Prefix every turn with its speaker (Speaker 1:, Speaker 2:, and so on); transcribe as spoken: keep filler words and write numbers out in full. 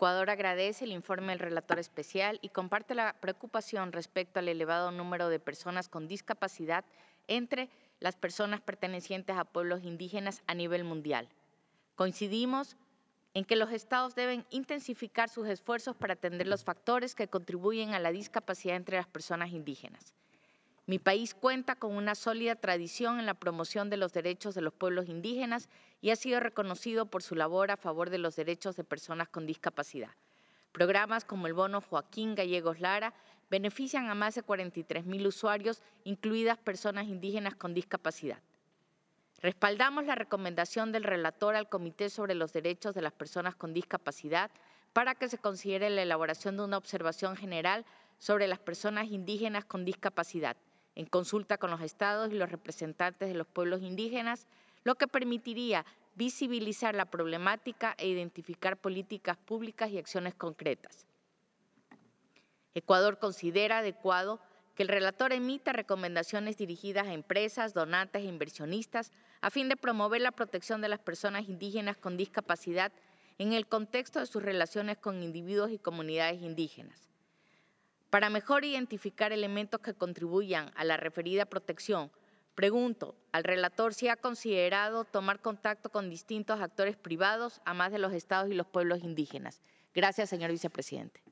Speaker 1: Ecuador agradece el informe del relator especial y comparte la preocupación respecto al elevado número de personas con discapacidad entre las personas pertenecientes a pueblos indígenas a nivel mundial. Coincidimos en que los estados deben intensificar sus esfuerzos para atender los factores que contribuyen a la discapacidad entre las personas indígenas. Mi país cuenta con una sólida tradición en la promoción de los derechos de los pueblos indígenas y ha sido reconocido por su labor a favor de los derechos de personas con discapacidad. Programas como el Bono Joaquín Gallegos Lara benefician a más de cuarenta y tres mil usuarios, incluidas personas indígenas con discapacidad. Respaldamos la recomendación del relator al Comité sobre los Derechos de las Personas con Discapacidad para que se considere la elaboración de una observación general sobre las personas indígenas con discapacidad, en consulta con los estados y los representantes de los pueblos indígenas, lo que permitiría visibilizar la problemática e identificar políticas públicas y acciones concretas. Ecuador considera adecuado que el relator emita recomendaciones dirigidas a empresas, donantes e inversionistas a fin de promover la protección de las personas indígenas con discapacidad en el contexto de sus relaciones con individuos y comunidades indígenas. Para mejor identificar elementos que contribuyan a la referida protección, pregunto al relator si ha considerado tomar contacto con distintos actores privados, a más de los estados y los pueblos indígenas. Gracias, señor vicepresidente.